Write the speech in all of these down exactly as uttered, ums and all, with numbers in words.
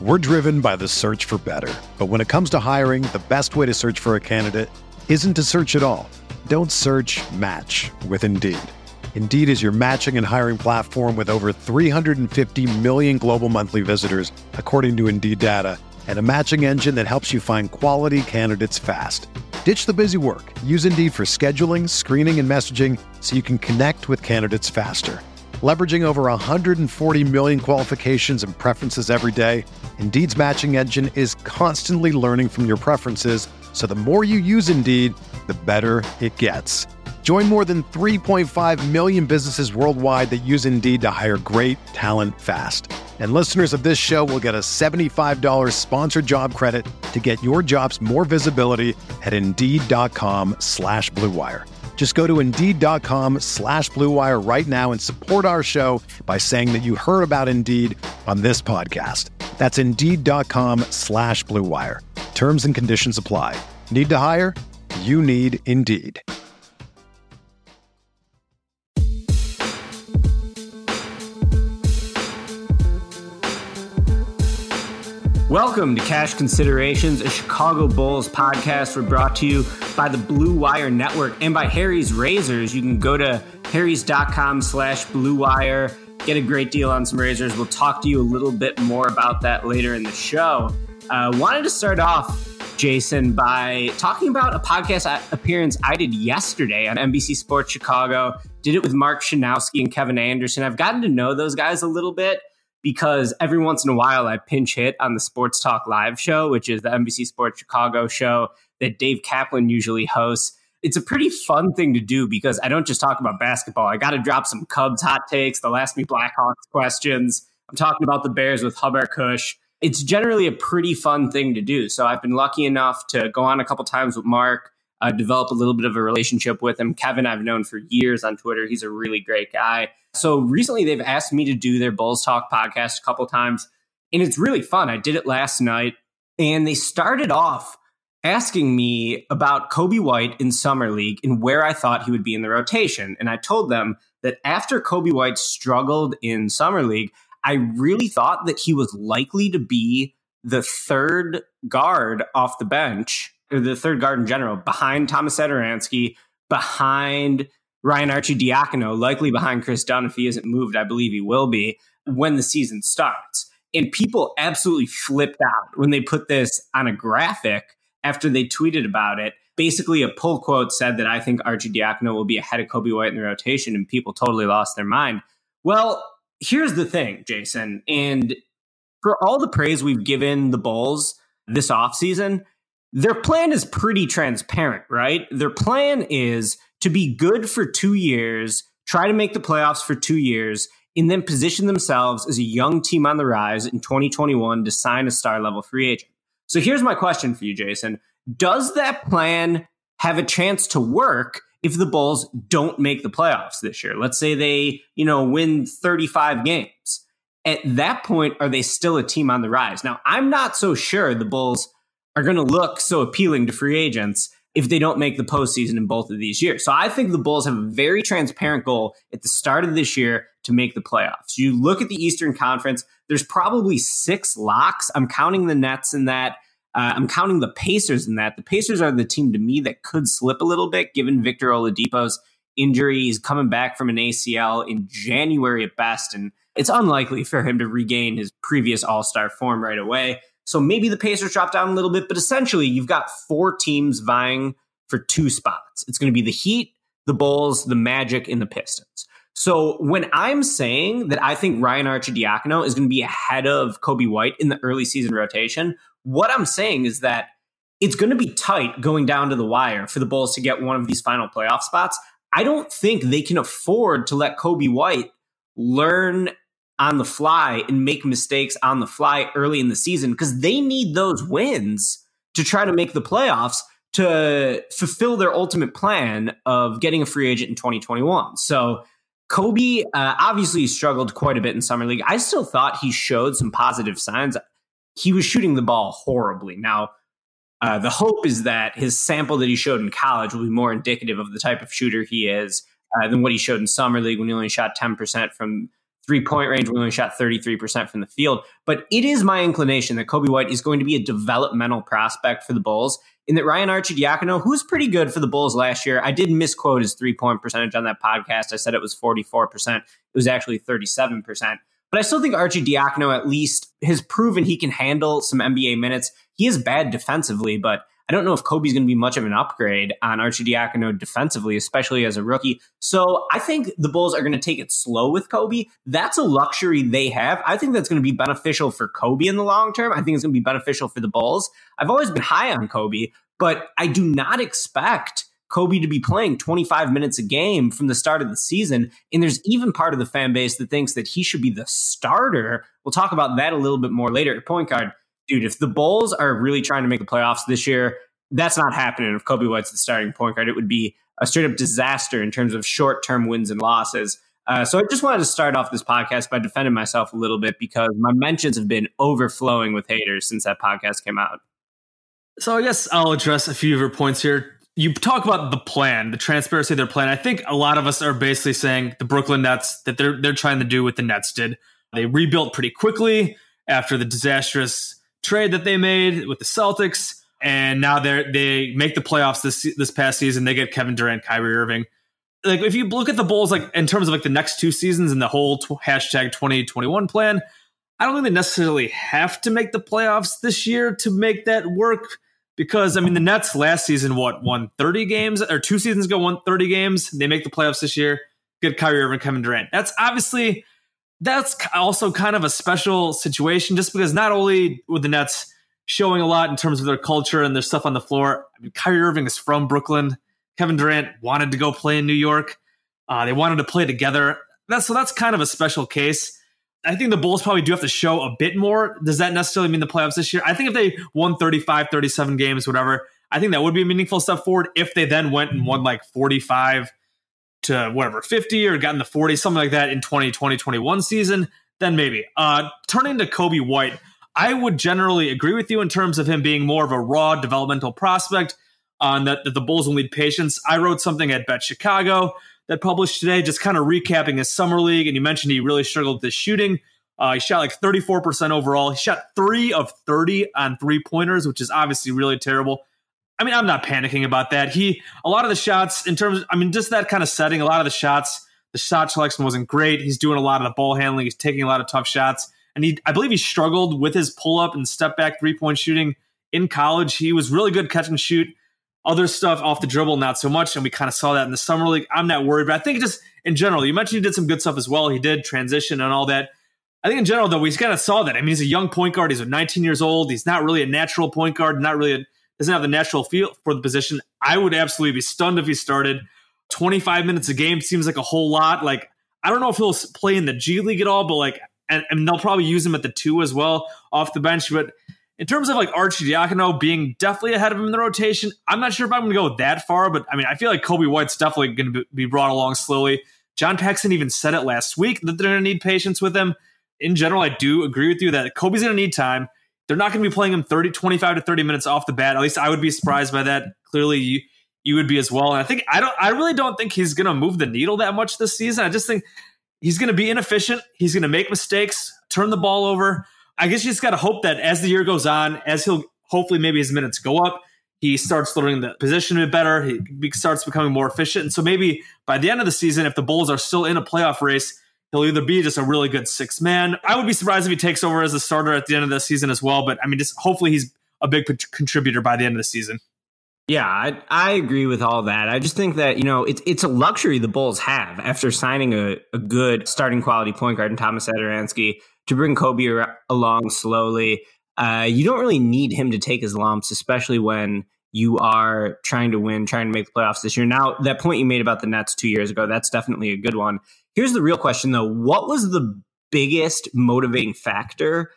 We're driven by the search for better. But when it comes to hiring, the best way to search for a candidate isn't to search at all. Don't search, match with Indeed. Indeed is your matching and hiring platform with over three hundred fifty million global monthly visitors, according to Indeed data, and a matching engine that helps you find quality candidates fast. Ditch the busy work. Use Indeed for scheduling, screening, and messaging so you can connect with candidates faster. Leveraging over one hundred forty million qualifications and preferences every day, Indeed's matching engine is constantly learning from your preferences, so the more you use Indeed, the better it gets. Join more than three point five million businesses worldwide that use Indeed to hire great talent fast. And listeners of this show will get a seventy-five dollars sponsored job credit to get your jobs more visibility at Indeed.com slash Blue Wire. Just go to Indeed.com slash Blue Wire right now and support our show by saying that you heard about Indeed on this podcast. That's Indeed.com slash Blue Wire. Terms and conditions apply. Need to hire? You need Indeed. Welcome to Cash Considerations, a Chicago Bulls podcast. We're brought to you by the Blue Wire Network and by Harry's Razors. You can go to harrys.com slash Blue Wire, get a great deal on some razors. We'll talk to you a little bit more about that later in the show. Uh, wanted to start off, Jason, by talking about a podcast appearance I did yesterday on N B C Sports Chicago. Did it with Mark Shanowski and Kevin Anderson. I've gotten to know those guys a little bit, because every once in a while I pinch hit on the Sports Talk Live show, which is the N B C Sports Chicago show that Dave Kaplan usually hosts. It's a pretty fun thing to do because I don't just talk about basketball. I got to drop some Cubs hot takes. They'll ask me Blackhawks questions. I'm talking about the Bears with Hubbard Kush. It's generally a pretty fun thing to do. So I've been lucky enough to go on a couple times with Mark, uh, develop a little bit of a relationship with him. Kevin, I've known for years on Twitter. He's a really great guy. So recently they've asked me to do their Bulls Talk podcast a couple times, and it's really fun. I did it last night, and they started off asking me about Coby White in Summer League and where I thought he would be in the rotation. And I told them that after Coby White struggled in Summer League, I really thought that he was likely to be the third guard off the bench, or the third guard in general, behind Thomas Satoransky, behind Ryan Arcidiacono, likely behind Chris Dunn if he isn't moved. I believe he will be when the season starts. And people absolutely flipped out when they put this on a graphic after they tweeted about it. Basically, a pull quote said that I think Arcidiacono will be ahead of Coby White in the rotation, and people totally lost their mind. Well, here's the thing, Jason, and for all the praise we've given the Bulls this offseason, their plan is pretty transparent, right? Their plan is to be good for two years, try to make the playoffs for two years, and then position themselves as a young team on the rise in twenty twenty-one to sign a star-level free agent. So here's my question for you, Jason. Does that plan have a chance to work if the Bulls don't make the playoffs this year? Let's say they, you know, win thirty-five games. At that point, are they still a team on the rise? Now, I'm not so sure the Bulls are going to look so appealing to free agents if they don't make the postseason in both of these years. So I think the Bulls have a very transparent goal at the start of this year to make the playoffs. You look at the Eastern Conference, there's probably six locks. I'm counting the Nets in that. Uh, I'm counting the Pacers in that. The Pacers are the team to me that could slip a little bit given Victor Oladipo's injury. He's coming back from an A C L in January at best, and it's unlikely for him to regain his previous all-star form right away. So maybe the Pacers drop down a little bit, but essentially you've got four teams vying for two spots. It's going to be the Heat, the Bulls, the Magic, and the Pistons. So when I'm saying that I think Ryan Arcidiacono is going to be ahead of Coby White in the early season rotation, what I'm saying is that it's going to be tight going down to the wire for the Bulls to get one of these final playoff spots. I don't think they can afford to let Coby White learn on the fly and make mistakes on the fly early in the season, because they need those wins to try to make the playoffs to fulfill their ultimate plan of getting a free agent in twenty twenty-one. So Coby uh, obviously struggled quite a bit in Summer League. I still thought he showed some positive signs. He was shooting the ball horribly. Now, uh, the hope is that his sample that he showed in college will be more indicative of the type of shooter he is uh, than what he showed in Summer League when he only shot ten percent from three-point range. We only shot thirty-three percent from the field. But it is my inclination that Coby White is going to be a developmental prospect for the Bulls, in that Ryan Arcidiacono, who's pretty good for the Bulls last year, I did misquote his three-point percentage on that podcast. I said it was forty-four percent. It was actually thirty-seven percent. But I still think Arcidiacono at least has proven he can handle some N B A minutes. He is bad defensively, but I don't know if Coby's going to be much of an upgrade on Arcidiacono defensively, especially as a rookie. So I think the Bulls are going to take it slow with Coby. That's a luxury they have. I think that's going to be beneficial for Coby in the long term. I think it's going to be beneficial for the Bulls. I've always been high on Coby, but I do not expect Coby to be playing twenty-five minutes a game from the start of the season. And there's even part of the fan base that thinks that he should be the starter. We'll talk about that a little bit more later at point guard. Dude, if the Bulls are really trying to make the playoffs this year, that's not happening. If Coby White's the starting point guard, it would be a straight up disaster in terms of short-term wins and losses. Uh, so I just wanted to start off this podcast by defending myself a little bit because my mentions have been overflowing with haters since that podcast came out. So I guess I'll address a few of your points here. You talk about the plan, the transparency of their plan. I think a lot of us are basically saying the Brooklyn Nets, that they're they're trying to do what the Nets did. They rebuilt pretty quickly after the disastrous trade that they made with the Celtics, and now they they make the playoffs this this past season. They get Kevin Durant, Kyrie Irving. Like if you look at the Bulls, like in terms of like the next two seasons and the whole t- hashtag twenty twenty-one plan, I don't think they necessarily have to make the playoffs this year to make that work. Because, I mean, the Nets last season, what, won thirty games? Or two seasons ago, won thirty games. They make the playoffs this year. Get Kyrie Irving, Kevin Durant. That's obviously, that's also kind of a special situation just because not only with the Nets showing a lot in terms of their culture and their stuff on the floor. I mean, Kyrie Irving is from Brooklyn. Kevin Durant wanted to go play in New York. Uh, they wanted to play together. That's, so that's kind of a special case. I think the Bulls probably do have to show a bit more. Does that necessarily mean the playoffs this year? I think if they won thirty-five, thirty-seven games, whatever, I think that would be a meaningful step forward. If they then went and won like forty-five to whatever, fifty or got in the forties, something like that in twenty twenty, twenty-one season, then maybe. Uh, turning to Coby White, I would generally agree with you in terms of him being more of a raw developmental prospect on uh, that, that the Bulls will need patience. I wrote something at Bet Chicago that published today, just kind of recapping his summer league. And you mentioned he really struggled with his shooting. Uh, he shot like thirty-four percent overall. He shot three of thirty on three pointers, which is obviously really terrible. I mean, I'm not panicking about that. He, a lot of the shots in terms, I mean, just that kind of setting, a lot of the shots, the shot selection wasn't great. He's doing a lot of the ball handling. He's taking a lot of tough shots. And he, I believe he struggled with his pull up and step back three point shooting in college. He was really good catch and shoot. Other stuff off the dribble, not so much, and we kind of saw that in the summer league. I'm not worried, but I think just in general, you mentioned he did some good stuff as well. He did transition and all that. I think in general, though, we kind of saw that. I mean, he's a young point guard. He's nineteen years old. He's not really a natural point guard, not really a, doesn't have the natural feel for the position. I would absolutely be stunned if he started. twenty-five minutes a game seems like a whole lot. Like, I don't know if he'll play in the G League at all, but like, and, and they'll probably use him at the two as well off the bench, but in terms of like Arcidiacono being definitely ahead of him in the rotation, I'm not sure if I'm going to go that far, but I mean, I feel like Coby White's definitely going to be brought along slowly. John Paxson even said it last week that they're going to need patience with him. In general, I do agree with you that Coby's going to need time. They're not going to be playing him thirty, twenty-five to thirty minutes off the bat. At least I would be surprised by that. Clearly, you, you would be as well. And I think I don't. I really don't think he's going to move the needle that much this season. I just think he's going to be inefficient. He's going to make mistakes, turn the ball over. I guess you just got to hope that as the year goes on, as he'll hopefully maybe his minutes go up, he starts learning the position a bit better. He starts becoming more efficient. And so maybe by the end of the season, if the Bulls are still in a playoff race, he'll either be just a really good sixth man. I would be surprised if he takes over as a starter at the end of the season as well. But I mean, just hopefully he's a big contributor by the end of the season. Yeah, I, I agree with all that. I just think that, you know, it's it's a luxury the Bulls have after signing a, a good starting quality point guard in Thomas Satoransky to bring Coby along slowly. Uh, you don't really need him to take his lumps, especially when you are trying to win, trying to make the playoffs this year. Now, that point you made about the Nets two years ago, that's definitely a good one. Here's the real question, though. What was the biggest motivating factor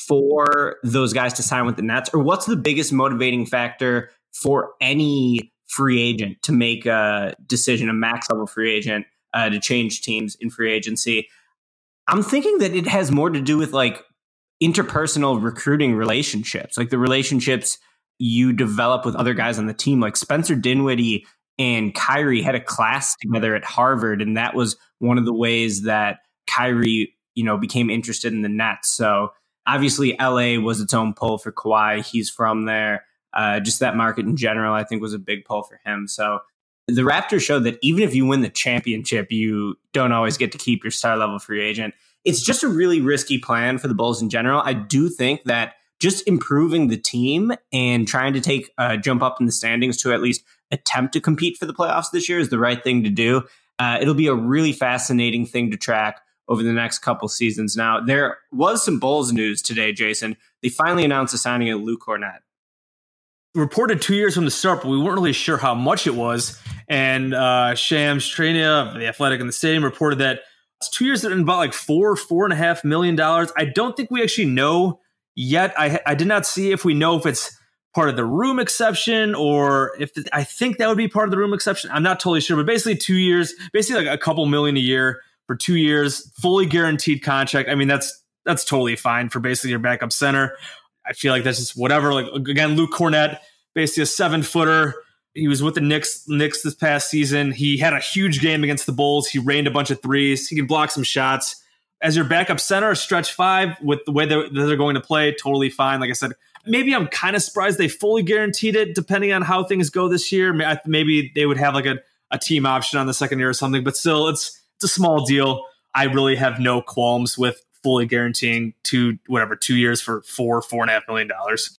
for those guys to sign with the Nets? Or what's the biggest motivating factor for any free agent to make a decision, a max level free agent, uh, to change teams in free agency? I'm thinking that it has more to do with like interpersonal recruiting relationships, like the relationships you develop with other guys on the team. Like Spencer Dinwiddie and Kyrie had a class together at Harvard, and that was one of the ways that Kyrie, you know, became interested in the Nets. So obviously L A was its own pull for Kawhi. He's from there. Uh, just that market in general, I think, was a big pull for him. So the Raptors showed that even if you win the championship, you don't always get to keep your star level free agent. It's just a really risky plan for the Bulls in general. I do think that just improving the team and trying to take a jump up in the standings to at least attempt to compete for the playoffs this year is the right thing to do. Uh, it'll be a really fascinating thing to track over the next couple seasons. Now, there was some Bulls news today, Jason. They finally announced the signing of Luke Kornet. Reported two years from the start, but we weren't really sure how much it was. And uh, Shams Charania of The Athletic and the Stadium reported that it's two years and about like four, four and a half million dollars. I don't think we actually know yet. I I did not see if we know if it's part of the room exception or if it, I think that would be part of the room exception. I'm not totally sure, but basically two years, basically like a couple million a year for two years, fully guaranteed contract. I mean, that's that's totally fine for basically your backup center. I feel like that's just whatever. Like again, Luke Kornet, basically a seven footer. He was with the Knicks, Knicks this past season. He had a huge game against the Bulls. He rained a bunch of threes. He can block some shots. As your backup center, stretch five with the way they're, they're going to play, totally fine. Like I said, maybe I'm kind of surprised they fully guaranteed it, depending on how things go this year. Maybe they would have like a, a team option on the second year or something. But still, it's it's a small deal. I really have no qualms with fully guaranteeing two, whatever, two years for four, four and a half million dollars.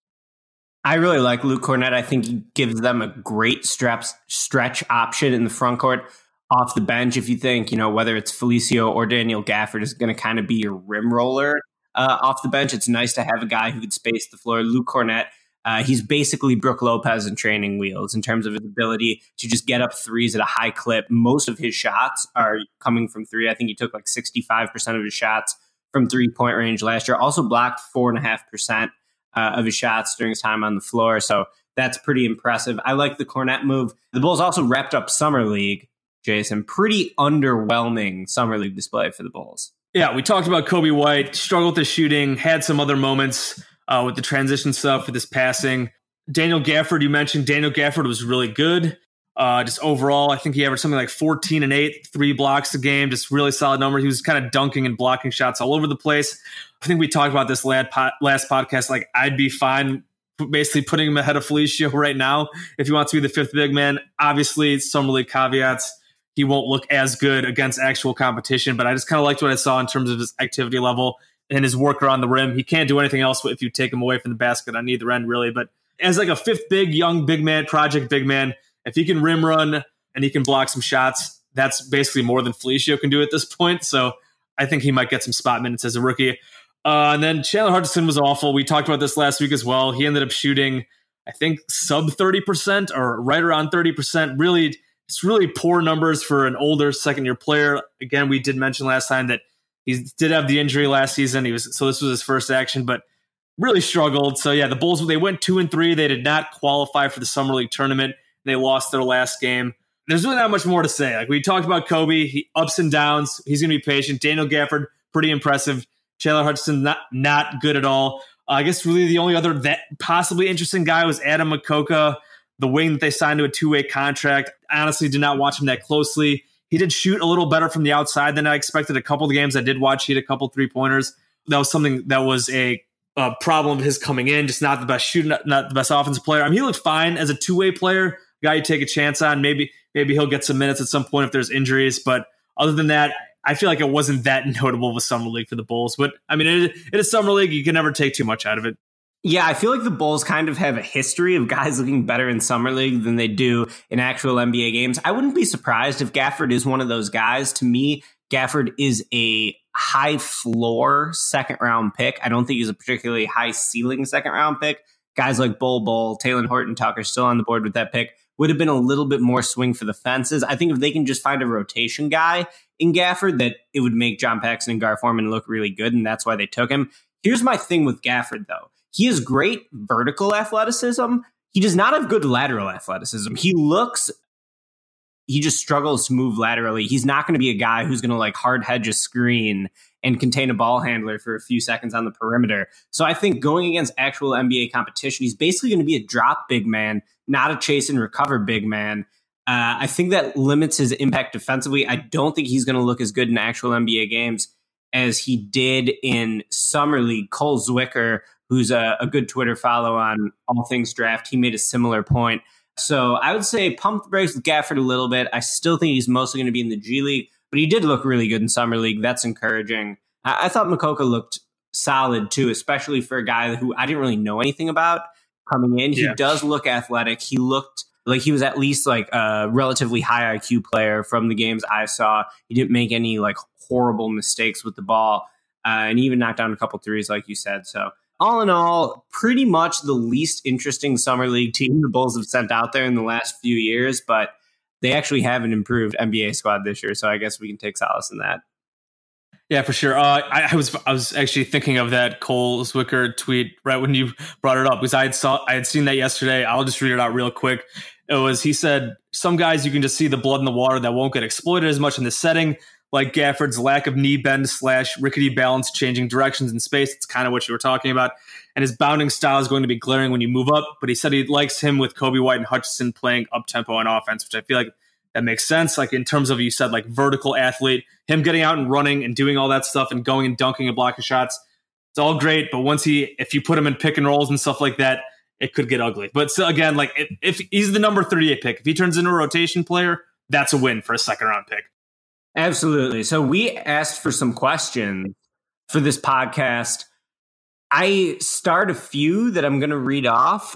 I really like Luke Kornet. I think he gives them a great straps, stretch option in the front court off the bench. If you think, you know, whether it's Felicio or Daniel Gafford is going to kind of be your rim roller uh, off the bench, it's nice to have a guy who could space the floor. Luke Kornet, uh, he's basically Brook Lopez in training wheels in terms of his ability to just get up threes at a high clip. Most of his shots are coming from three. I think he took like sixty-five percent of his shots from three-point range last year. Also blocked four point five percent uh, of his shots during his time on the floor. So that's pretty impressive. I like the Kornet move. The Bulls also wrapped up Summer League, Jason. Pretty underwhelming Summer League display for the Bulls. Yeah, we talked about Kobe White, struggled with the shooting, had some other moments uh, with the transition stuff, with his passing. Daniel Gafford, you mentioned Daniel Gafford was really good. Uh, just overall, I think he averaged something like fourteen and eight, three blocks a game, just really solid numbers. He was kind of dunking and blocking shots all over the place. I think we talked about this last, pod, last podcast. Like, I'd be fine basically putting him ahead of Felicio right now if he wants to be the fifth big man. Obviously, Summer League caveats. He won't look as good against actual competition, but I just kind of liked what I saw in terms of his activity level and his work around the rim. He can't do anything else if you take him away from the basket on either end, really. But as like a fifth big, young big man, project big man, if he can rim run and he can block some shots, that's basically more than Felicio can do at this point. So I think he might get some spot minutes as a rookie. Uh, and then Chandler Hutchison was awful. We talked about this last week as well. He ended up shooting, I think, sub thirty percent or right around thirty percent. Really, it's really poor numbers for an older second-year player. Again, we did mention last time that he did have the injury last season. He was so this was his first action, but really struggled. So yeah, the Bulls, they went two and three. They did not qualify for the Summer League tournament. They lost their last game. There's really not much more to say. Like we talked about Kobe, he ups and downs. He's going to be patient. Daniel Gafford, pretty impressive. Chandler Hutchison, not not good at all. Uh, I guess really the only other that possibly interesting guy was Adam Makoka, the wing that they signed to a two-way contract. I honestly did not watch him that closely. He did shoot a little better from the outside than I expected. A couple of games I did watch, he had a couple three-pointers. That was something that was a, a problem of his coming in, just not the best shooting, not, not the best offensive player. I mean, he looked fine as a two-way player, guy you take a chance on. Maybe maybe he'll get some minutes at some point if there's injuries. But other than that, I feel like it wasn't that notable with Summer League for the Bulls. But, I mean, it, it is Summer League. You can never take too much out of it. Yeah, I feel like the Bulls kind of have a history of guys looking better in Summer League than they do in actual N B A games. I wouldn't be surprised if Gafford is one of those guys. To me, Gafford is a high floor second round pick. I don't think he's a particularly high ceiling second round pick. Guys like Bol Bol, Taylor Horton Tucker still on the board with that pick would have been a little bit more swing for the fences. I think if they can just find a rotation guy in Gafford, that it would make John Paxson and Gar Forman look really good, and that's why they took him. Here's my thing with Gafford, though. He has great vertical athleticism. He does not have good lateral athleticism. He looks, he just struggles to move laterally. He's not going to be a guy who's going to like hard hedge a screen and contain a ball handler for a few seconds on the perimeter. So I think going against actual N B A competition, he's basically going to be a drop big man, not a chase and recover big man. Uh, I think that limits his impact defensively. I don't think he's going to look as good in actual N B A games as he did in Summer League. Cole Zwicker, who's a, a good Twitter follow on All Things Draft, he made a similar point. So I would say pump the brakes with Gafford a little bit. I still think he's mostly going to be in the G League, but he did look really good in Summer League. That's encouraging. I, I thought Mokoka looked solid too, especially for a guy who I didn't really know anything about coming in. He yeah. does look athletic. He looked like he was at least like a relatively high I Q player from the games I saw. He didn't make any like horrible mistakes with the ball, uh, and he even knocked down a couple threes, like you said. So all in all, pretty much the least interesting Summer League team the Bulls have sent out there in the last few years, but they actually have an improved N B A squad this year. So I guess we can take solace in that. Yeah, for sure. Uh, I, I was I was actually thinking of that Cole Zwicker tweet right when you brought it up, because I had saw I had seen that yesterday. I'll just read it out real quick. It was, he said, some guys you can just see the blood in the water that won't get exploited as much in this setting, like Gafford's lack of knee bend slash rickety balance, changing directions in space. It's kind of what you were talking about. And his bounding style is going to be glaring when you move up. But he said he likes him with Kobe White and Hutchison playing up tempo on offense, which I feel like that makes sense. Like in terms of, you said, like vertical athlete, him getting out and running and doing all that stuff and going and dunking and blocking shots. It's all great. But once he, if you put him in pick and rolls and stuff like that, it could get ugly. But so again, like if, if he's the number thirty-eight pick, if he turns into a rotation player, that's a win for a second round pick. Absolutely. So we asked for some questions for this podcast. I start a few that I'm going to read off.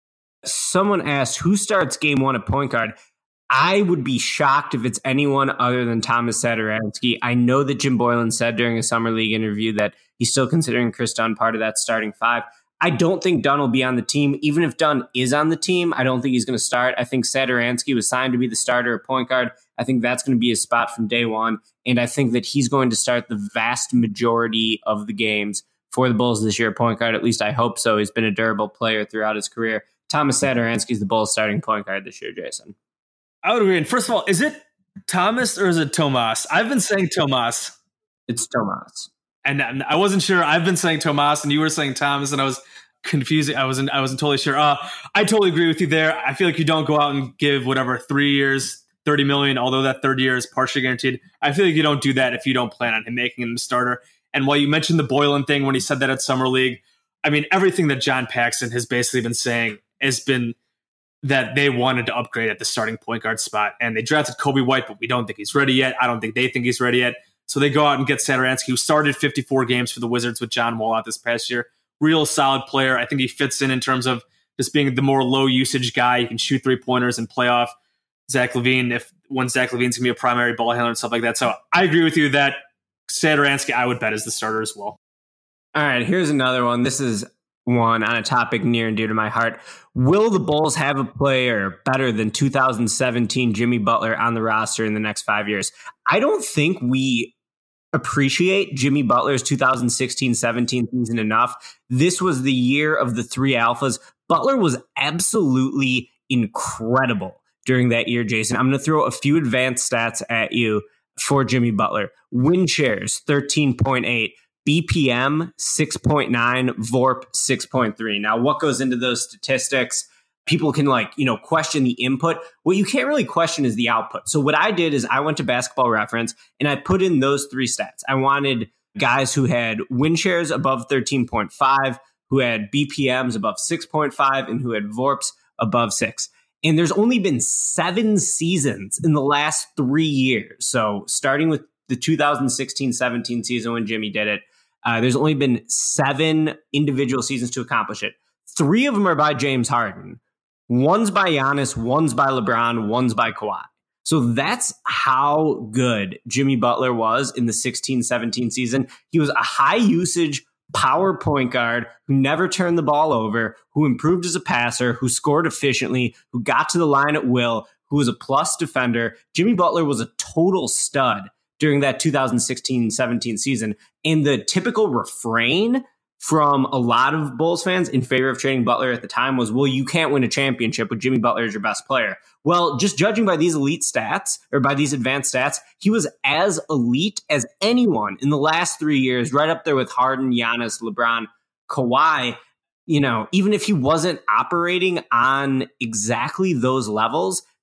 Someone asked, who starts game one at point guard? I would be shocked if it's anyone other than Thomas Satoransky. I know that Jim Boylan said during a Summer League interview that he's still considering Chris Dunn part of that starting five. I don't think Dunn will be on the team. Even if Dunn is on the team, I don't think he's going to start. I think Satoransky was signed to be the starter at point guard. I think that's going to be his spot from day one. And I think that he's going to start the vast majority of the games for the Bulls this year at point guard. At least I hope so. He's been a durable player throughout his career. Thomas Satoransky is the Bulls starting point guard this year, Jason. I would agree. And first of all, is it Thomas or is it Tomas? I've been saying Tomas. It's Tomas. And I wasn't sure. I've been saying Tomas, and you were saying Thomas, and I was confusing. I wasn't. I wasn't totally sure. Uh, I totally agree with you there. I feel like you don't go out and give whatever three years, thirty million. Although that third year is partially guaranteed. I feel like you don't do that if you don't plan on him making him the starter. And while you mentioned the Boylan thing when he said that at Summer League, I mean everything that John Paxson has basically been saying has been that they wanted to upgrade at the starting point guard spot, and they drafted Kobe White, but we don't think he's ready yet. I don't think they think he's ready yet. So they go out and get Satoransky, who started fifty-four games for the Wizards with John Wall out this past year. Real solid player. I think he fits in in terms of just being the more low usage guy. He can shoot three pointers and play off Zach LaVine if when Zach LaVine's gonna be a primary ball handler and stuff like that. So I agree with you that Satoransky I would bet is the starter as well. All right, here's another one. This is one on a topic near and dear to my heart. Will the Bulls have a player better than two thousand seventeen Jimmy Butler on the roster in the next five years? I don't think we appreciate Jimmy Butler's two thousand sixteen seventeen season enough. This was the year of the three alphas. Butler was absolutely incredible during that year, Jason. I'm going to throw a few advanced stats at you for Jimmy Butler. Win shares, thirteen point eight. B P M, six point nine. V O R P, six point three. Now, what goes into those statistics? People can like, you know, question the input. What you can't really question is the output. So what I did is I went to Basketball Reference and I put in those three stats. I wanted guys who had win shares above thirteen point five, who had B P Ms above six point five, and who had V O R Ps above six. And there's only been seven seasons in the last three years. So starting with the two thousand sixteen seventeen season when Jimmy did it, uh, there's only been seven individual seasons to accomplish it. Three of them are by James Harden. One's by Giannis, one's by LeBron, one's by Kawhi. So that's how good Jimmy Butler was in the sixteen seventeen season. He was a high usage power point guard who never turned the ball over, who improved as a passer, who scored efficiently, who got to the line at will, who was a plus defender. Jimmy Butler was a total stud during that two thousand sixteen seventeen season. And the typical refrain from a lot of Bulls fans in favor of trading Butler at the time was, well, you can't win a championship with Jimmy Butler as your best player. Well, just judging by these elite stats or by these advanced stats, he was as elite as anyone in the last three years, right up there with Harden, Giannis, LeBron, Kawhi. You know, even if he wasn't operating on exactly those levels,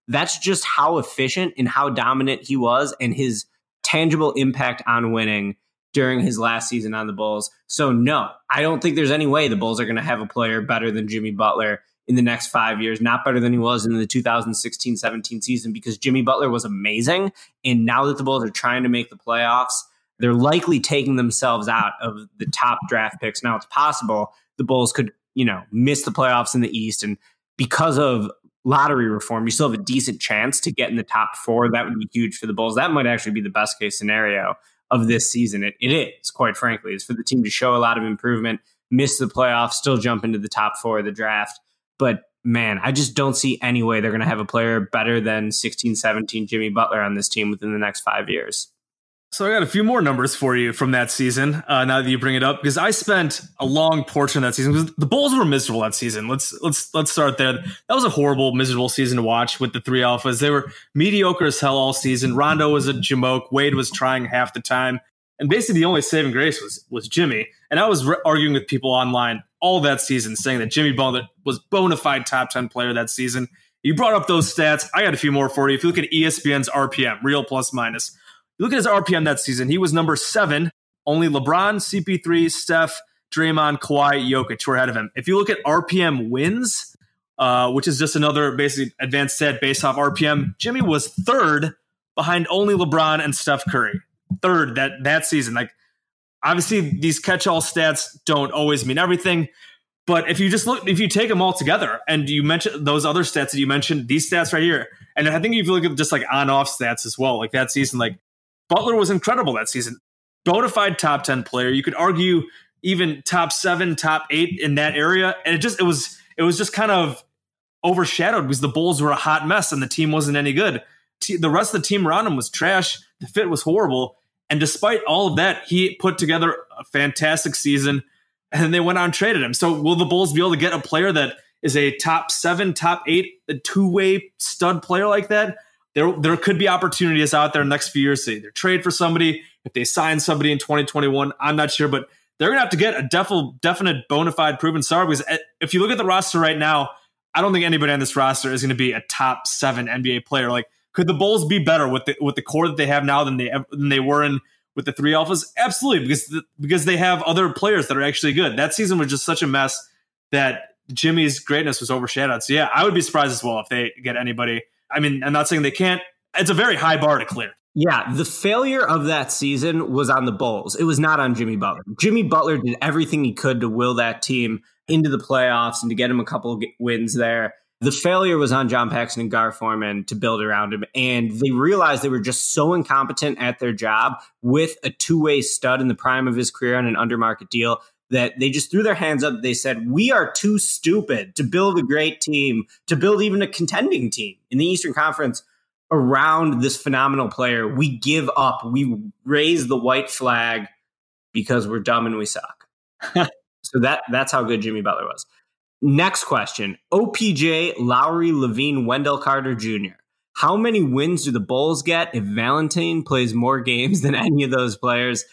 That's just how efficient and how dominant he was and his tangible impact on winning during his last season on the Bulls. So no, I don't think there's any way the Bulls are going to have a player better than Jimmy Butler in the next five years, not better than he was in the two thousand sixteen seventeen season, because Jimmy Butler was amazing. And now that the Bulls are trying to make the playoffs, they're likely taking themselves out of the top draft picks. Now it's possible the Bulls could, you know, miss the playoffs in the East. And because of lottery reform, you still have a decent chance to get in the top four. That would be huge for the Bulls. That might actually be the best case scenario of this season. It, it is, quite frankly, is for the team to show a lot of improvement, miss the playoffs, still jump into the top four of the draft. But man, I just don't see any way they're going to have a player better than sixteen seventeen Jimmy Butler on this team within the next five years. So I got a few more numbers for you from that season, uh, now that you bring it up, because I spent a long portion of that season, because the Bulls were miserable that season. Let's let's let's start there. That was a horrible, miserable season to watch with the three alphas. They were mediocre as hell all season. Rondo was a jamoke. Wade was trying half the time. And basically the only saving grace was was Jimmy. And I was re- arguing with people online all that season, saying that Jimmy Butler was bona fide top ten player that season. You brought up those stats. I got a few more for you. If you look at E S P N's R P M, real plus minus, you look at his R P M that season, he was number seven. Only LeBron, C P three, Steph, Draymond, Kawhi, Jokic were ahead of him. If you look at R P M wins, uh, which is just another basically advanced stat based off R P M, Jimmy was third behind only LeBron and Steph Curry. Third that that season. Like, obviously, these catch-all stats don't always mean everything. But if you just look, if you take them all together and you mention those other stats that you mentioned, these stats right here, and I think if you look at just like on-off stats as well, like that season, like Butler was incredible that season. Bona fide top ten player. You could argue even top seven, top eight in that area. And it just, it was, it was just kind of overshadowed because the Bulls were a hot mess and the team wasn't any good. The rest of the team around him was trash. The fit was horrible. And despite all of that, he put together a fantastic season, and they went out and traded him. So will the Bulls be able to get a player that is a top seven, top eight, a two-way stud player like that? There, there could be opportunities out there in the next few years to either trade for somebody, if they sign somebody in twenty twenty-one, I'm not sure, but they're going to have to get a def- definite bona fide proven star, because if you look at the roster right now, I don't think anybody on this roster is going to be a top seven N B A player. Like, could the Bulls be better with the with the core that they have now than they than they were in with the three alphas? Absolutely, because the, because they have other players that are actually good. That season was just such a mess that Jimmy's greatness was overshadowed. So yeah, I would be surprised as well if they get anybody. I mean, I'm not saying they can't. It's a very high bar to clear. Yeah, the failure of that season was on the Bulls. It was not on Jimmy Butler. Jimmy Butler did everything he could to will that team into the playoffs and to get him a couple of wins there. The failure was on John Paxson and Gar Forman to build around him. And they realized they were just so incompetent at their job with a two-way stud in the prime of his career on an undermarket deal that they just threw their hands up. They said, we are too stupid to build a great team, to build even a contending team in the Eastern Conference around this phenomenal player. We give up. We raise the white flag because we're dumb and we suck. So that that's how good Jimmy Butler was. Next question. O P J, Lowry, Levine, Wendell Carter Junior How many wins do the Bulls get if Valentine plays more games than any of those players?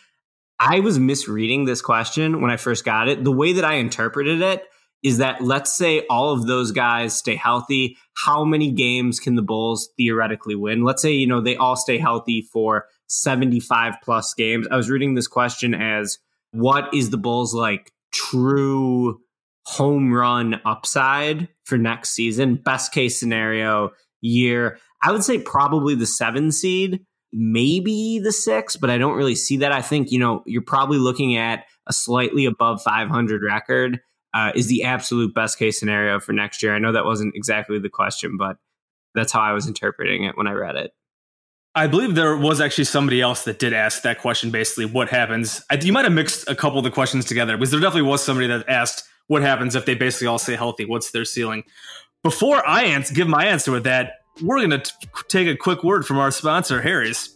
I was misreading this question when I first got it. The way that I interpreted it is that, let's say all of those guys stay healthy. How many games can the Bulls theoretically win? Let's say, you know, they all stay healthy for seventy-five plus games. I was reading this question as, what is the Bulls like true home run upside for next season? Best case scenario year, I would say probably the seven seed, maybe the six, but I don't really see that. I think, you know, you're probably looking at a slightly above five hundred record uh, is the absolute best case scenario for next year. I know that wasn't exactly the question, but that's how I was interpreting it when I read it. I believe there was actually somebody else that did ask that question, basically what happens. I, you might have mixed a couple of the questions together, because there definitely was somebody that asked what happens if they basically all stay healthy. What's their ceiling? Before I answer, give my answer with that, we're going to take a quick word from our sponsor, Harry's.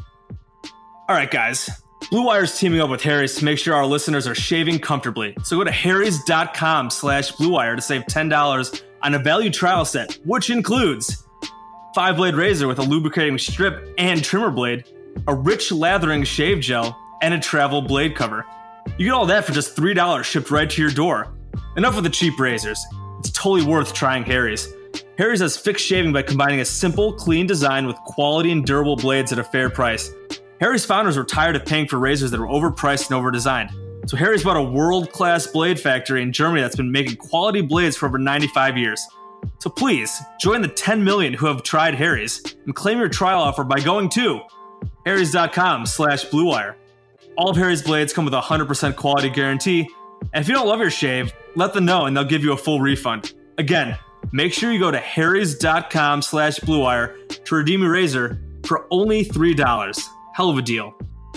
All right, guys. Blue Wire's teaming up with Harry's to make sure our listeners are shaving comfortably. So go to harrys.com slash Blue Wire to save ten dollars on a value trial set, which includes five-blade razor with a lubricating strip and trimmer blade, a rich lathering shave gel, and a travel blade cover. You get all that for just three dollars shipped right to your door. Enough with the cheap razors. It's totally worth trying Harry's. Harry's has fixed shaving by combining a simple, clean design with quality and durable blades at a fair price. Harry's founders were tired of paying for razors that were overpriced and overdesigned. So Harry's bought a world-class blade factory in Germany that's been making quality blades for over ninety-five years. So please, join the ten million who have tried Harry's and claim your trial offer by going to harrys.com slash bluewire. All of Harry's blades come with a one hundred percent quality guarantee, and if you don't love your shave, let them know and they'll give you a full refund. Again, make sure you go to harrys.com slash bluewire to redeem your razor for only three dollars. Hell of a deal.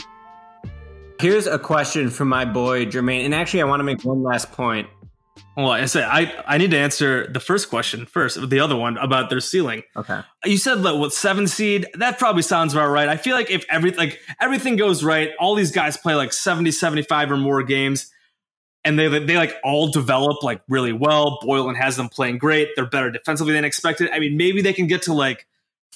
Here's a question from my boy Jermaine, and actually I want to make one last point. Well, I say I, I need to answer the first question first, the other one about their ceiling. Okay. You said that what seven seed, that probably sounds about right. I feel like if every like everything goes right, all these guys play like seventy, seventy-five or more games, and they they like all develop like really well. Boylan has them playing great. They're better defensively than expected. I mean, maybe they can get to like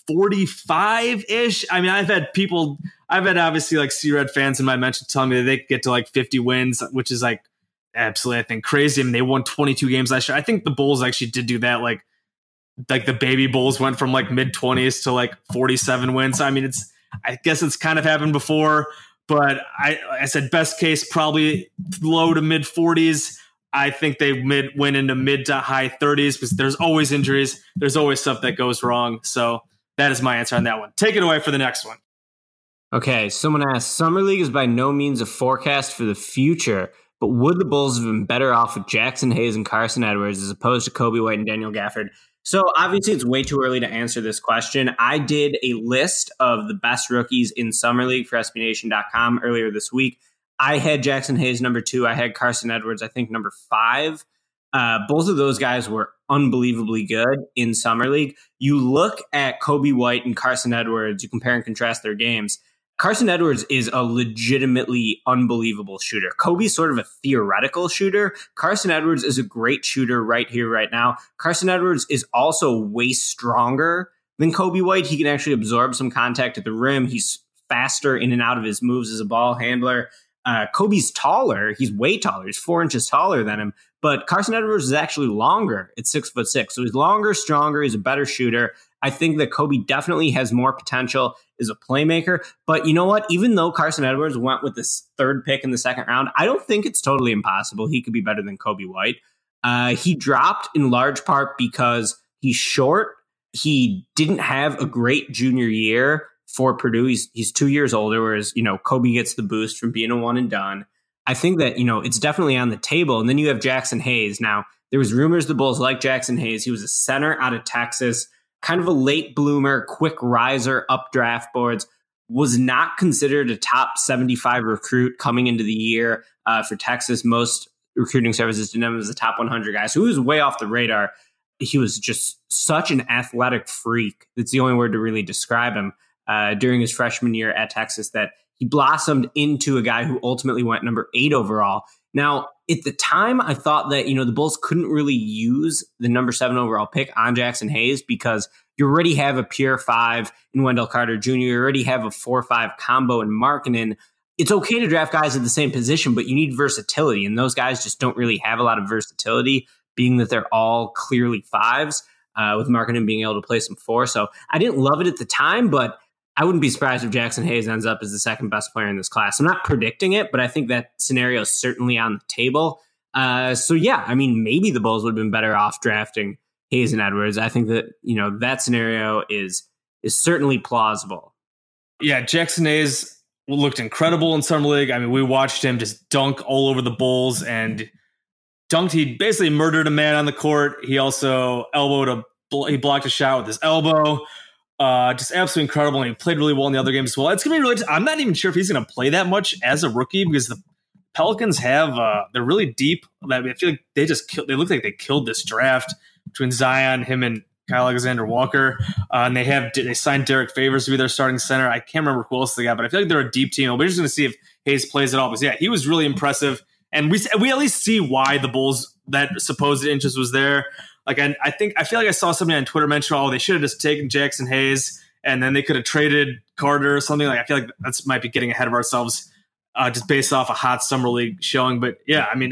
forty-five-ish. I mean, I've had people, I've had obviously like C-Red fans in my mention telling me that they could get to like fifty wins, which is like absolutely, I think, crazy. I mean, they won twenty-two games last year. I think the Bulls actually did do that. Like, like the baby Bulls went from like mid-twenties to like forty-seven wins. I mean, it's, I guess it's kind of happened before, but I, I said best case, probably low to mid-forties. I think they mid win into mid to high thirties because there's always injuries. There's always stuff that goes wrong. So that is my answer on that one. Take it away for the next one. Okay, someone asked, Summer League is by no means a forecast for the future, but would the Bulls have been better off with Jackson Hayes and Carson Edwards as opposed to Coby White and Daniel Gafford? So obviously it's way too early to answer this question. I did a list of the best rookies in Summer League for S B Nation dot com earlier this week. I had Jackson Hayes number two. I had Carson Edwards, I think, number five. Uh, both of those guys were unbelievably good in Summer League. You look at Coby White and Carson Edwards, you compare and contrast their games. Carson Edwards is a legitimately unbelievable shooter. Coby's sort of a theoretical shooter. Carson Edwards is a great shooter right here, right now. Carson Edwards is also way stronger than Coby White. He can actually absorb some contact at the rim. He's faster in and out of his moves as a ball handler. Uh, Coby's taller. He's way taller. He's four inches taller than him. But Carson Edwards is actually longer at six foot six. So he's longer, stronger. He's a better shooter. I think that Coby definitely has more potential as a playmaker. But you know what? Even though Carson Edwards went with this third pick in the second round, I don't think it's totally impossible he could be better than Coby White. Uh, he dropped in large part because he's short. He didn't have a great junior year for Purdue. He's, he's two years older, whereas, you know, Coby gets the boost from being a one and done. I think that, you know, it's definitely on the table. And then you have Jackson Hayes. Now, there was rumors the Bulls like Jackson Hayes. He was a center out of Texas, kind of a late bloomer, quick riser up draft boards, was not considered a top seventy-five recruit coming into the year uh, for Texas. Most recruiting services didn't have him as a top one hundred guy. So he was way off the radar. He was just such an athletic freak. That's the only word to really describe him uh, during his freshman year at Texas, that he blossomed into a guy who ultimately went number eight overall. Now, at the time, I thought that, you know, the Bulls couldn't really use the number seven overall pick on Jackson Hayes because you already have a pure five in Wendell Carter Junior You already have a four five combo in Markkanen. It's okay to draft guys at the same position, but you need versatility. And those guys just don't really have a lot of versatility, being that they're all clearly fives, uh, with Markkanen being able to play some four. So I didn't love it at the time, but I wouldn't be surprised if Jackson Hayes ends up as the second best player in this class. I'm not predicting it, but I think that scenario is certainly on the table. Uh, so yeah, I mean, maybe the Bulls would have been better off drafting Hayes and Edwards. I think that, you know, that scenario is is certainly plausible. Yeah, Jackson Hayes looked incredible in Summer League. I mean, we watched him just dunk all over the Bulls and dunked. He basically murdered a man on the court. He also elbowed a, he blocked a shot with his elbow. Uh, just absolutely incredible. And he played really well in the other games as well. It's going to be really, I'm not even sure if he's going to play that much as a rookie because the Pelicans have, uh, they're really deep. I mean, I feel like they just killed, they look like they killed this draft between Zion, him and Kyle Alexander Walker. Uh, and they have, they signed Derek Favors to be their starting center. I can't remember who else they got, but I feel like they're a deep team. We're just going to see if Hayes plays at all. But yeah, he was really impressive. And we, we at least see why the Bulls, that supposed interest was there. Like, I, I think, I feel like I saw somebody on Twitter mention, oh, they should have just taken Jackson Hayes and then they could have traded Carter or something. Like, I feel like that's might be getting ahead of ourselves uh, just based off a hot Summer League showing. But yeah, I mean, I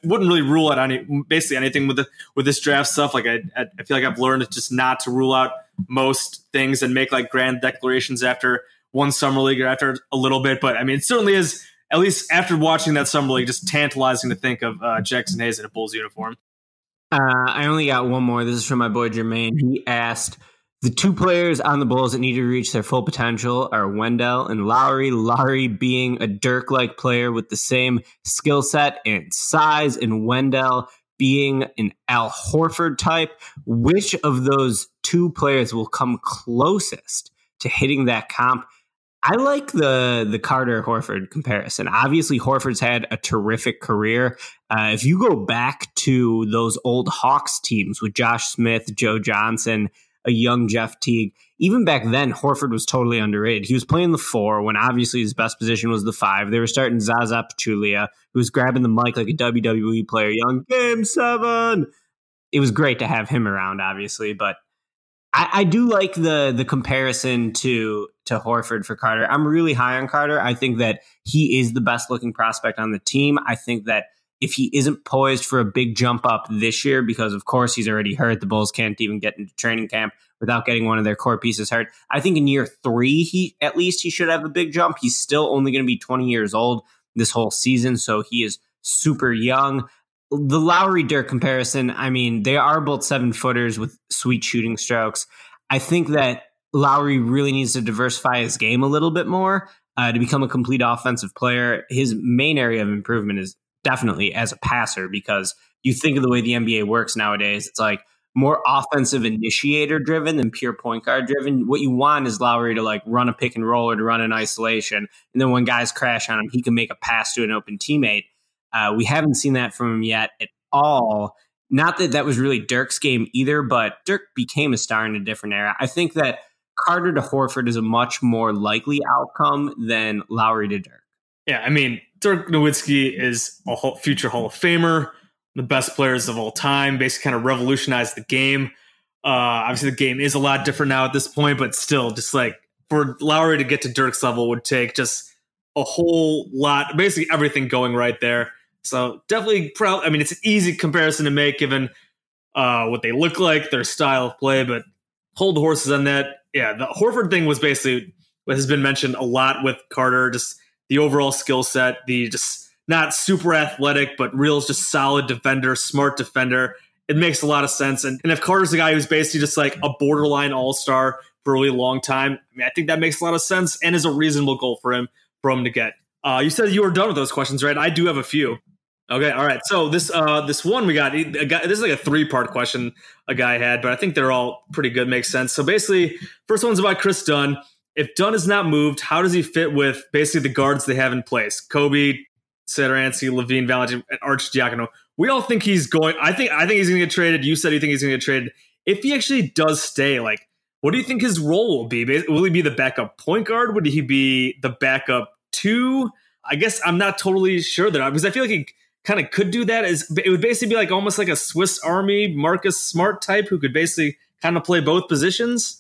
wouldn't really rule out any basically anything with the with this draft stuff. Like I, I feel like I've learned just not to rule out most things and make like grand declarations after one summer league or after a little bit. But I mean, it certainly is, at least after watching that summer league, just tantalizing to think of uh, Jackson Hayes in a Bulls uniform. Uh, I only got one more. This is from my boy Jermaine. He asked, the two players on the Bulls that need to reach their full potential are Wendell and Lowry. Lowry being a Dirk-like player with the same skill set and size, and Wendell being an Al Horford type. Which of those two players will come closest to hitting that comp? I like the the Carter Horford comparison. Obviously, Horford's had a terrific career. Uh, if you go back to those old Hawks teams with Josh Smith, Joe Johnson, a young Jeff Teague, even back then, Horford was totally underrated. He was playing the four when obviously his best position was the five. They were starting Zaza Pachulia, who was grabbing the mic like a W W E player, young game seven. It was great to have him around, obviously, but I, I do like the the comparison to to Horford for Carter. I'm really high on Carter. I think that he is the best looking prospect on the team. I think that if he isn't poised for a big jump up this year, because of course he's already hurt, the Bulls can't even get into training camp without getting one of their core pieces hurt. I think in year three, he at least he should have a big jump. He's still only going to be twenty years old this whole season, so he is super young. The Lowry Dirk comparison, I mean, they are both seven footers with sweet shooting strokes. I think that Lowry really needs to diversify his game a little bit more uh, to become a complete offensive player. His main area of improvement is definitely as a passer, because you think of the way the N B A works nowadays. It's like more offensive initiator driven than pure point guard driven. What you want is Lowry to like run a pick and roll or to run an isolation. And then when guys crash on him, he can make a pass to an open teammate. Uh, we haven't seen that from him yet at all. Not that that was really Dirk's game either, but Dirk became a star in a different era. I think that Carter to Horford is a much more likely outcome than Lowry to Dirk. Yeah, I mean, Dirk Nowitzki is a whole, future Hall of Famer, the best players of all time, basically kind of revolutionized the game. Uh, obviously, the game is a lot different now at this point, but still, just like for Lowry to get to Dirk's level would take just a whole lot, basically everything going right there. So definitely proud. I mean, it's an easy comparison to make given uh, what they look like, their style of play, but hold the horses on that. Yeah, the Horford thing was basically what has been mentioned a lot with Carter, just the overall skill set, the just not super athletic, but real just solid defender, smart defender. It makes a lot of sense. And, and if Carter's a guy who's basically just like a borderline all-star for a really long time, I mean, I think that makes a lot of sense and is a reasonable goal for him, for him to get. Uh, you said you were done with those questions, right? I do have a few. Okay, all right. So this uh, this one we got, a guy, this is like a three-part question a guy had, but I think they're all pretty good, makes sense. So basically, first one's about Chris Dunn. If Dunn is not moved, how does he fit with basically the guards they have in place? Kobe, Satoransky, Levine, Valentin, and Arcidiacono. We all think he's going. I think I think he's going to get traded. You said you think he's going to get traded. If he actually does stay, like, what do you think his role will be? Will he be the backup point guard? Would he be the backup two? I guess I'm not totally sure that because I feel like he kind of could do that. Is it would basically be like almost like a Swiss Army Marcus Smart type who could basically kind of play both positions.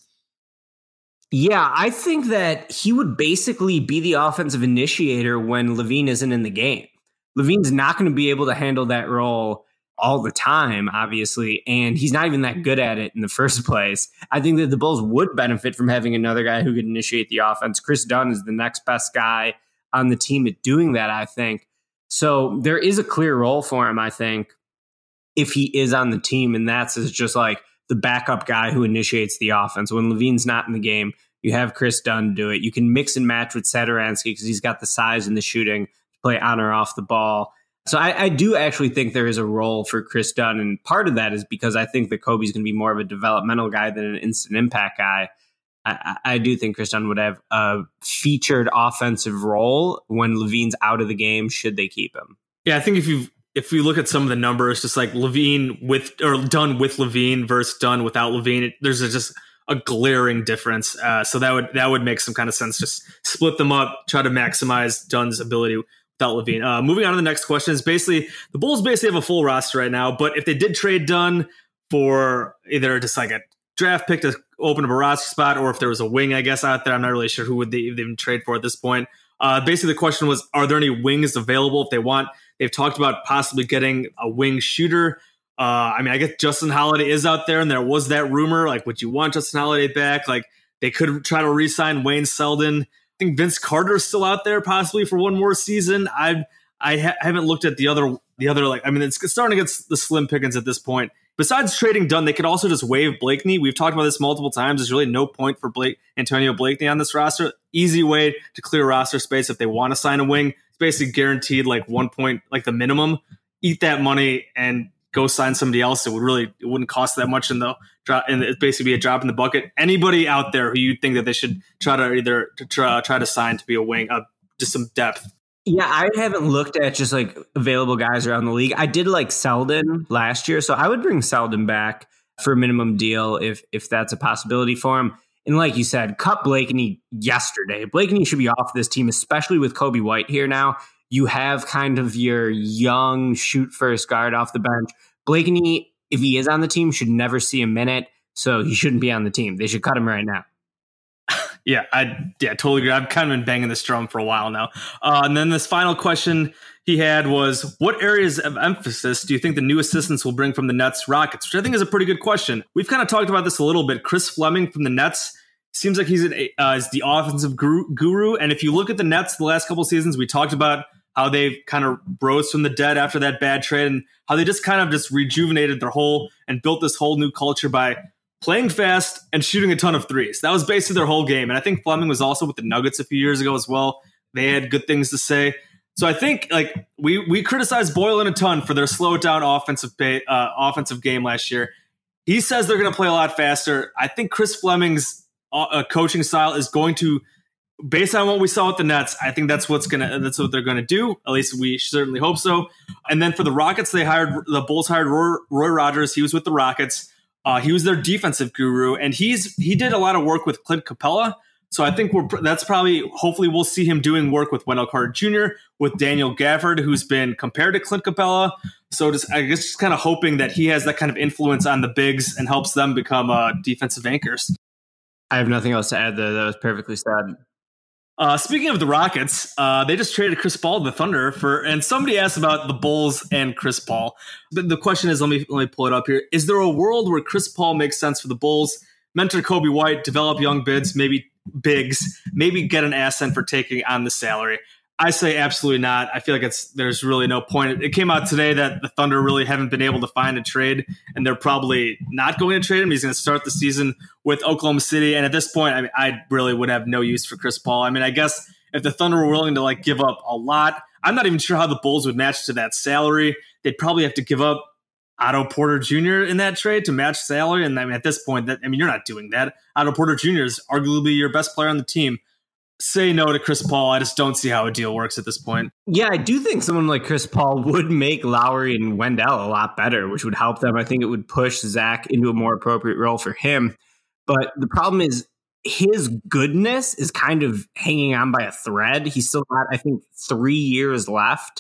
Yeah, I think that he would basically be the offensive initiator when Levine isn't in the game. Levine's not going to be able to handle that role all the time, obviously, and he's not even that good at it in the first place. I think that the Bulls would benefit from having another guy who could initiate the offense. Chris Dunn is the next best guy on the team at doing that, I think. So there is a clear role for him, I think, if he is on the team, and that's as just like the backup guy who initiates the offense. When Levine's not in the game, you have Chris Dunn do it. You can mix and match with Satoransky because he's got the size and the shooting to play on or off the ball. So I, I do actually think there is a role for Chris Dunn, and part of that is because I think that Kobe's going to be more of a developmental guy than an instant impact guy. I, I do think Chris Dunn would have a featured offensive role when Levine's out of the game, should they keep him. Yeah, I think if you if we look at some of the numbers, just like Levine with or Dunn with Levine versus Dunn without Levine, it, there's a, just a glaring difference. Uh, so that would that would make some kind of sense. Just split them up, try to maximize Dunn's ability without Levine. Uh, moving on to the next question is basically the Bulls basically have a full roster right now, but if they did trade Dunn for either just like a draft pick to open up a roster spot, or if there was a wing, I guess, out there, I'm not really sure who would they even trade for at this point. Uh, basically, the question was, are there any wings available if they want They've talked about possibly getting a wing shooter. Uh, I mean, I guess Justin Holiday is out there, and there was that rumor, like, would you want Justin Holiday back? Like, they could try to re-sign Wayne Selden. I think Vince Carter is still out there possibly for one more season. I I ha- haven't looked at the other, the other like, I mean, it's starting to get the slim pickings at this point. Besides trading Dunn, they could also just waive Blakeney. We've talked about this multiple times. There's really no point for Blake Antonio Blakeney on this roster. Easy way to clear roster space if they want to sign a wing. It's basically guaranteed like one point, like the minimum. Eat that money and go sign somebody else. It would really, it wouldn't cost that much, and though, and it'd basically be a drop in the bucket. Anybody out there who you think that they should try to either to try, try to sign to be a wing, uh, just some depth. Yeah, I haven't looked at just like available guys around the league. I did like Selden last year, so I would bring Selden back for a minimum deal if if that's a possibility for him. And like you said, cut Blakeney yesterday. Blakeney should be off this team, especially with Kobe White here now. You have kind of your young shoot first guard off the bench. Blakeney, if he is on the team, should never see a minute, so he shouldn't be on the team. They should cut him right now. Yeah, I yeah totally agree. I've kind of been banging this drum for a while now. Uh, and then this final question he had was, what areas of emphasis do you think the new assistants will bring from the Nets Rockets? Which I think is a pretty good question. We've kind of talked about this a little bit. Chris Fleming from the Nets seems like he's an, uh, is the offensive guru. And if you look at the Nets the last couple of seasons, we talked about how they've kind of rose from the dead after that bad trade and how they just kind of just rejuvenated their whole and built this whole new culture by playing fast and shooting a ton of threes. That was basically their whole game. And I think Fleming was also with the Nuggets a few years ago as well. They had good things to say. So I think like we we criticized Boylen a ton for their slowed down offensive pay, uh, offensive game last year. He says they're going to play a lot faster. I think Chris Fleming's uh, coaching style is going to, based on what we saw with the Nets, I think that's what's gonna that's what they're going to do. At least we certainly hope so. And then for the Rockets, they hired the Bulls hired Roy, Roy Rogers. He was with the Rockets. Uh, he was their defensive guru, and he's he did a lot of work with Clint Capella. So I think we're that's probably hopefully we'll see him doing work with Wendell Carter Junior, with Daniel Gafford, who's been compared to Clint Capella. So just I guess just kind of hoping that he has that kind of influence on the bigs and helps them become uh, defensive anchors. I have nothing else to add there. That was perfectly said. Uh, speaking of the Rockets, uh, they just traded Chris Paul to the Thunder for, and somebody asked about the Bulls and Chris Paul. But the question is, let me let me pull it up here. Is there a world where Chris Paul makes sense for the Bulls? Mentor Kobe White, develop young bids, maybe bigs, maybe get an asset for taking on the salary. I say absolutely not. I feel like it's there's really no point. It came out today that the Thunder really haven't been able to find a trade, and they're probably not going to trade him. He's going to start the season with Oklahoma City, and at this point, I mean, I really would have no use for Chris Paul. I mean, I guess if the Thunder were willing to like give up a lot, I'm not even sure how the Bulls would match to that salary. They'd probably have to give up Otto Porter Junior in that trade to match salary, and I mean, at this point, that I mean, you're not doing that. Otto Porter Junior is arguably your best player on the team. Say no to Chris Paul. I just don't see how a deal works at this point. Yeah, I do think someone like Chris Paul would make Lowry and Wendell a lot better, which would help them. I think it would push Zach into a more appropriate role for him. But the problem is his goodness is kind of hanging on by a thread. He's still got, I think, three years left.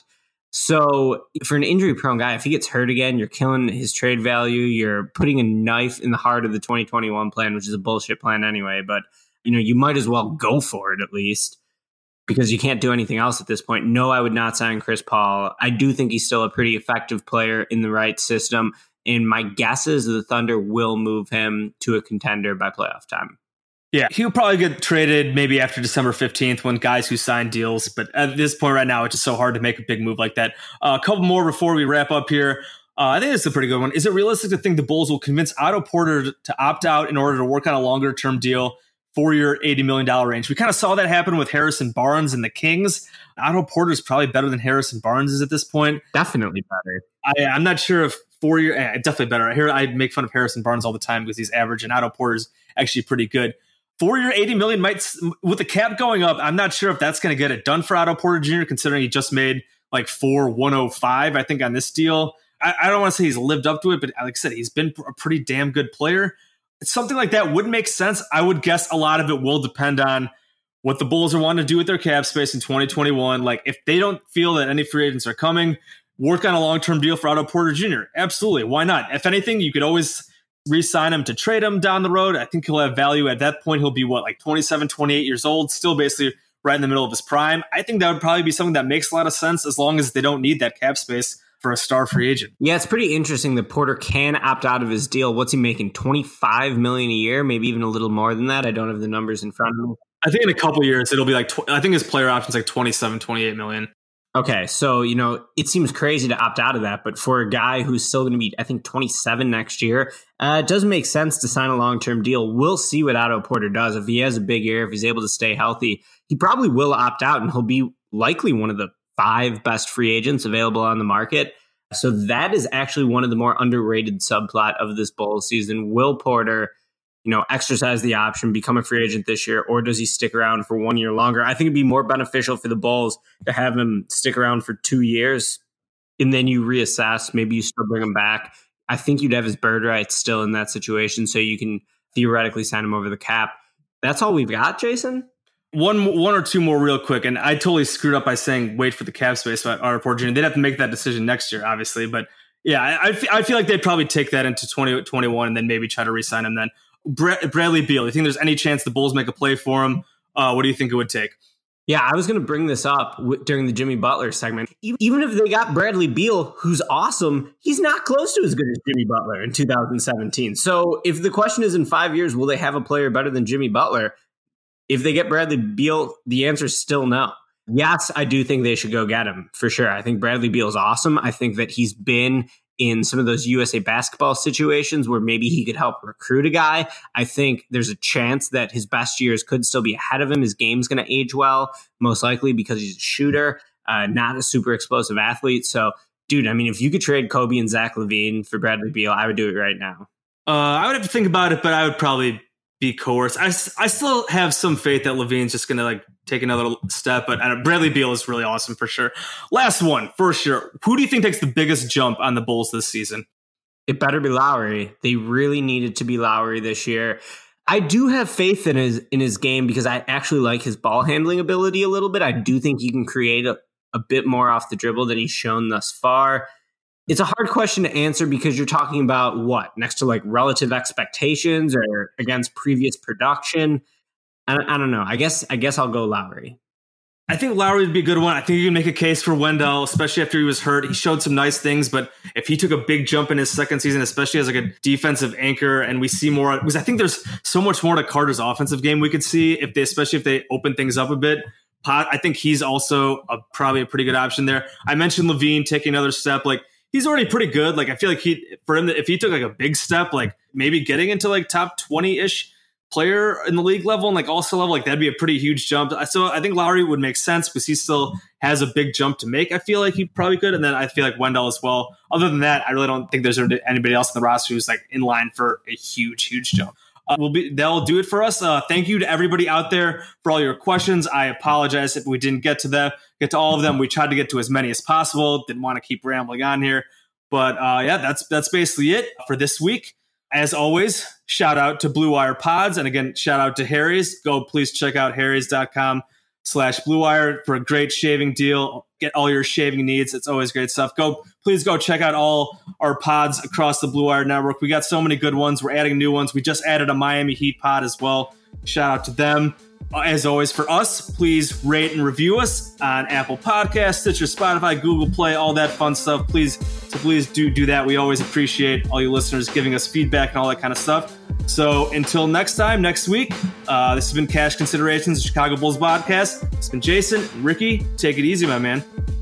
So for an injury-prone guy, if he gets hurt again, you're killing his trade value. You're putting a knife in the heart of the twenty twenty-one plan, which is a bullshit plan anyway. But you know, you might as well go for it at least because you can't do anything else at this point. No, I would not sign Chris Paul. I do think he's still a pretty effective player in the right system. And my guess is the Thunder will move him to a contender by playoff time. Yeah, he'll probably get traded maybe after December fifteenth when guys who sign deals. But at this point right now, it's just so hard to make a big move like that. Uh, a couple more before we wrap up here. Uh, I think this is a pretty good one. Is it realistic to think the Bulls will convince Otto Porter to opt out in order to work on a longer-term deal? Four-year, eighty million dollars range. We kind of saw that happen with Harrison Barnes and the Kings. Otto Porter is probably better than Harrison Barnes is at this point. Definitely better. I, I'm not sure if four-year, eh, definitely better. I hear I make fun of Harrison Barnes all the time because he's average, and Otto Porter is actually pretty good. Four-year, eighty million dollars might, with the cap going up, I'm not sure if that's going to get it done for Otto Porter Junior, considering he just made like four one oh five, I think, on this deal. I, I don't want to say he's lived up to it, but like I said, he's been a pretty damn good player. Something like that would make sense. I would guess a lot of it will depend on what the Bulls are wanting to do with their cap space in twenty twenty-one. Like if they don't feel that any free agents are coming, work on a long-term deal for Otto Porter Junior Absolutely. Why not? If anything, you could always re-sign him to trade him down the road. I think he'll have value at that point. He'll be what, like twenty-seven, twenty-eight years old, still basically right in the middle of his prime. I think that would probably be something that makes a lot of sense as long as they don't need that cap space for a star free agent. Yeah, it's pretty interesting that Porter can opt out of his deal. What's he making? twenty-five million dollars a year, maybe even a little more than that. I don't have the numbers in front of me. I think in a couple of years, it'll be like, tw- I think his player option's like twenty-seven, twenty-eight million. Okay, so, you know, it seems crazy to opt out of that, but for a guy who's still going to be, I think, twenty-seven next year, uh, it does make sense to sign a long-term deal. We'll see what Otto Porter does. If he has a big year, if he's able to stay healthy, he probably will opt out, and he'll be likely one of the five best free agents available on the market. So that is actually one of the more underrated subplot of this Bulls season. Will Porter, you know, exercise the option, become a free agent this year, or does he stick around for one year longer? I think it'd be more beneficial for the Bulls to have him stick around for two years and then you reassess. Maybe you still bring him back. I think you'd have his bird rights still in that situation, so you can theoretically sign him over the cap. That's all we've got, Jason? One one or two more real quick, and I totally screwed up by saying wait for the cap space by Otto Porter Junior They'd have to make that decision next year, obviously. But yeah, I, I, f- I feel like they'd probably take that into twenty twenty-one and then maybe try to re-sign him then. Bra- Bradley Beal, do you think there's any chance the Bulls make a play for him? Uh, what do you think it would take? Yeah, I was going to bring this up w- during the Jimmy Butler segment. Even if they got Bradley Beal, who's awesome, he's not close to as good as Jimmy Butler in two thousand seventeen. So if the question is in five years, will they have a player better than Jimmy Butler? If they get Bradley Beal, the answer is still no. Yes, I do think they should go get him, for sure. I think Bradley Beal is awesome. I think that he's been in some of those U S A basketball situations where maybe he could help recruit a guy. I think there's a chance that his best years could still be ahead of him. His game's going to age well, most likely because he's a shooter, uh, not a super explosive athlete. So, dude, I mean, if you could trade Kobe and Zach LaVine for Bradley Beal, I would do it right now. Uh, I would have to think about it, but I would probably be coerced. I, I still have some faith that LaVine's just going to like take another step, but uh, Bradley Beal is really awesome for sure. Last one, for sure. Who do you think takes the biggest jump on the Bulls this season? It better be Lowry. They really needed to be Lowry this year. I do have faith in his in his game because I actually like his ball handling ability a little bit. I do think he can create a, a bit more off the dribble than he's shown thus far. It's a hard question to answer because you're talking about what? Next to like relative expectations or against previous production? I, I don't know. I guess I guess I'll go Lowry. I think Lowry would be a good one. I think you can make a case for Wendell, especially after he was hurt. He showed some nice things, but if he took a big jump in his second season, especially as like a defensive anchor, and we see more, because I think there's so much more to Carter's offensive game we could see if they, especially if they open things up a bit. I think he's also a, probably a pretty good option there. I mentioned LaVine taking another step. Like, he's already pretty good. Like, I feel like he, for him, if he took like a big step, like maybe getting into like top twenty-ish player in the league level and like also level, like that'd be a pretty huge jump. So I think Lowry would make sense because he still has a big jump to make. I feel like he probably could. And then I feel like Wendell as well. Other than that, I really don't think there's anybody else in the roster who's like in line for a huge, huge jump. Uh, we'll be, that'll do it for us. Uh, thank you to everybody out there for all your questions. I apologize if we didn't get to them, get to all of them. We tried to get to as many as possible. Didn't want to keep rambling on here. But uh, yeah, that's that's basically it for this week. As always, shout out to Blue Wire Pods. And again, shout out to Harry's. Go please check out harrys.com slash Blue Wire for a great shaving deal. Get all your shaving needs. It's always great stuff. Go, please go check out all our pods across the Blue Wire network. We got so many good ones. We're adding new ones. We just added a Miami Heat pod as well. Shout out to them. As always, for us, please rate and review us on Apple Podcasts, Stitcher, Spotify, Google Play, all that fun stuff. Please, so please do do that. We always appreciate all you listeners giving us feedback and all that kind of stuff. So until next time, next week, uh, this has been Cash Considerations, the Chicago Bulls podcast. It's been Jason and Ricky. Take it easy, my man.